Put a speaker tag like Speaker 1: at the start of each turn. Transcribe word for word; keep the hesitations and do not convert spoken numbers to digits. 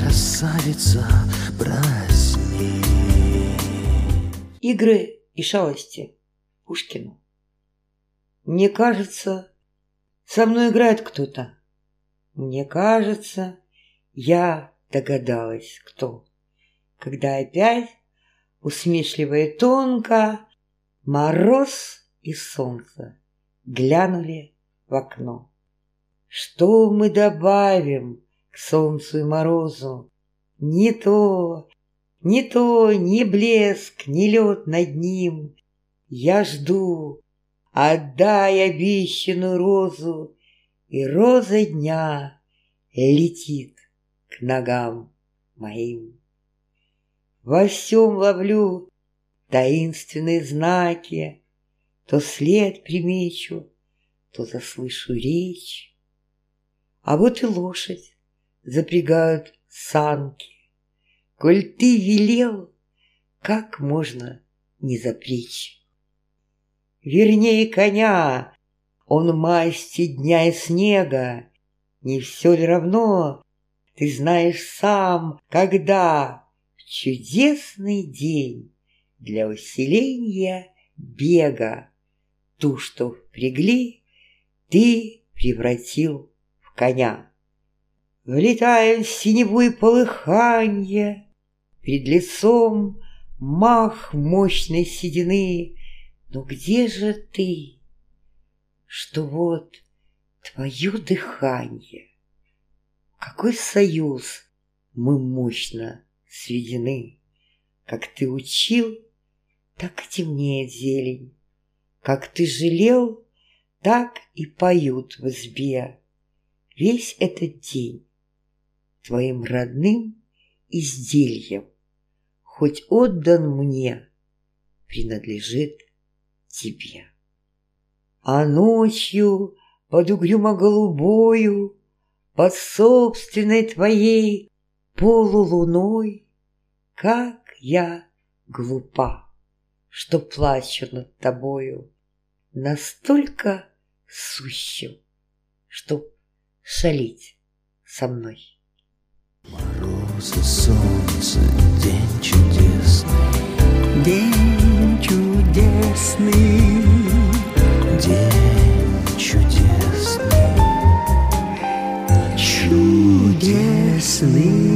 Speaker 1: красавица, проснись.
Speaker 2: Игры и шалости. Пушкину. Мне кажется, со мной играет кто-то. Мне кажется, я догадалась, кто. Когда опять, усмешливо и тонко, мороз и солнце глянули в окно. Что мы добавим к солнцу и морозу? Ни то, ни то, ни блеск, ни лед над ним. Я жду, отдай обещанную розу, и роза дня летит к ногам моим. Во всем ловлю таинственные знаки, то след примечу, то заслышу речь. А вот и лошадь запрягают санки. Коль ты велел, как можно не запречь? Вернее коня, он масти дня и снега. Не все ли равно, ты знаешь сам, когда в чудесный день для усиления бега ту, что впрягли, ты превратил в коня. Влетая в синеву и полыханье, перед лицом мах мощной седины. Но где же ты, что вот твое дыхание? Какой союз мы мощно сведены. Как ты учил, так темнеет зелень. Как ты жалел, так и поют в избе. Весь этот день твоим родным изделием, хоть отдан мне, принадлежит тебе. А ночью под угрюмо-голубою, под собственной твоей полулуной, как я глупа, что плачу над тобою, настолько сущим, чтоб шалить со мной.
Speaker 1: Мороз и солнце, день чудесный,
Speaker 3: День чудесный,
Speaker 1: день чудесный,
Speaker 3: чудесный.